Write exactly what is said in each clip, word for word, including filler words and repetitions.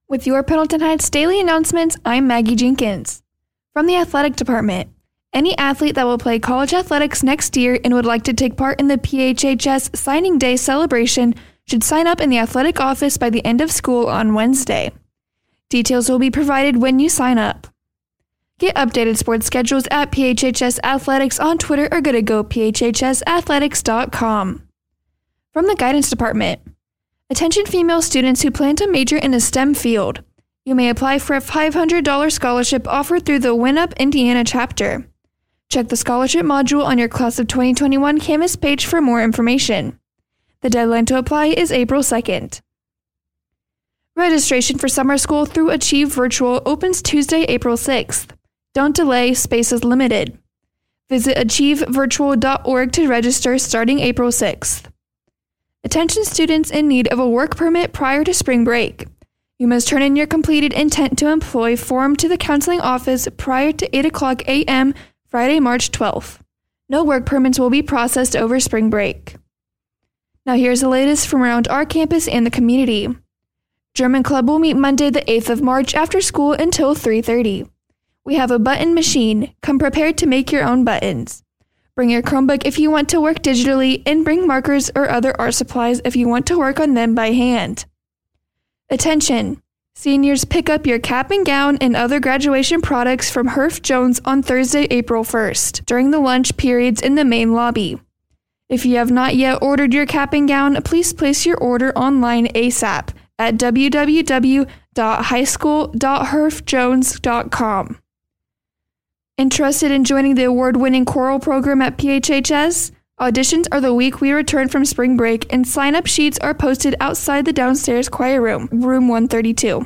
With your Pendleton Heights daily announcements, I'm Maggie Jenkins. From the athletic department, any athlete that will play college athletics next year and would like to take part in the P H H S Signing Day celebration should sign up in the athletic office by the end of school on Wednesday. Details will be provided when you sign up. Get updated sports schedules at P H H S Athletics on Twitter or go to go P H H S athletics dot com. From the guidance department, attention female students who plan to major in a STEM field. You may apply for a five hundred dollars scholarship offered through the WinUp Indiana chapter. Check the scholarship module on your Class of twenty twenty-one Canvas page for more information. The deadline to apply is April second. Registration for summer school through Achieve Virtual opens Tuesday, April sixth. Don't delay, space is limited. Visit achieve virtual dot org to register starting April sixth. Attention students in need of a work permit prior to spring break. You must turn in your completed intent to employ form to the counseling office prior to eight o'clock a.m. Friday, March twelfth. No work permits will be processed over spring break. Now here's the latest from around our campus and the community. German Club will meet Monday the eighth of March after school until three thirty. We have a button machine. Come prepared to make your own buttons. Bring your Chromebook if you want to work digitally, and bring markers or other art supplies if you want to work on them by hand. Attention! Seniors, pick up your cap and gown and other graduation products from Herff Jones on Thursday, April first, during the lunch periods in the main lobby. If you have not yet ordered your cap and gown, please place your order online ASAP at w w w dot high school dot herff jones dot com. Interested in joining the award-winning choral program at P H H S? Auditions are the week we return from spring break, and sign-up sheets are posted outside the downstairs choir room, room one thirty-two.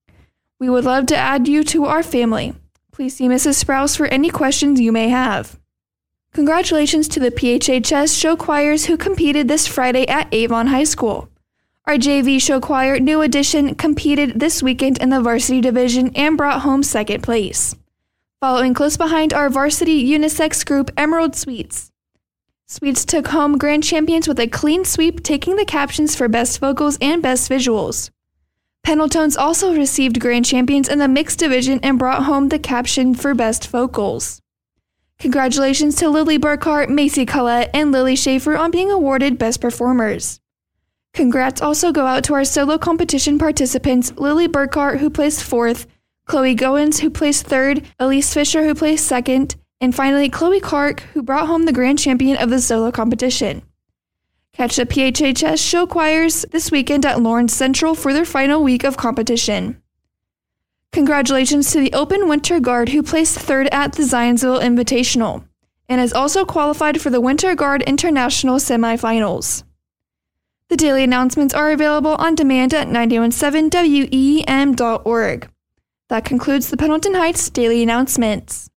We would love to add you to our family. Please see Missus Sprouse for any questions you may have. Congratulations to the P H H S show choirs who competed this Friday at Avon High School. Our J V show choir, New Edition, competed this weekend in the varsity division and brought home second place. Following close behind our varsity unisex group, Emerald Sweets. Sweets took home grand champions with a clean sweep, taking the captions for best vocals and best visuals. Pendletons also received grand champions in the mixed division and brought home the caption for best vocals. Congratulations to Lily Burkhart, Macy Collette, and Lily Schaefer on being awarded best performers. Congrats also go out to our solo competition participants, Lily Burkhart, who placed fourth, Chloe Goins, who placed third, Elise Fisher, who placed second, and finally Chloe Clark, who brought home the grand champion of the solo competition. Catch the P H H S show choirs this weekend at Lawrence Central for their final week of competition. Congratulations to the Open Winter Guard, who placed third at the Zionsville Invitational, and has also qualified for the Winter Guard International semifinals. The daily announcements are available on demand at nine one seven W E E M dot org. That concludes the Pendleton Heights Daily Announcements.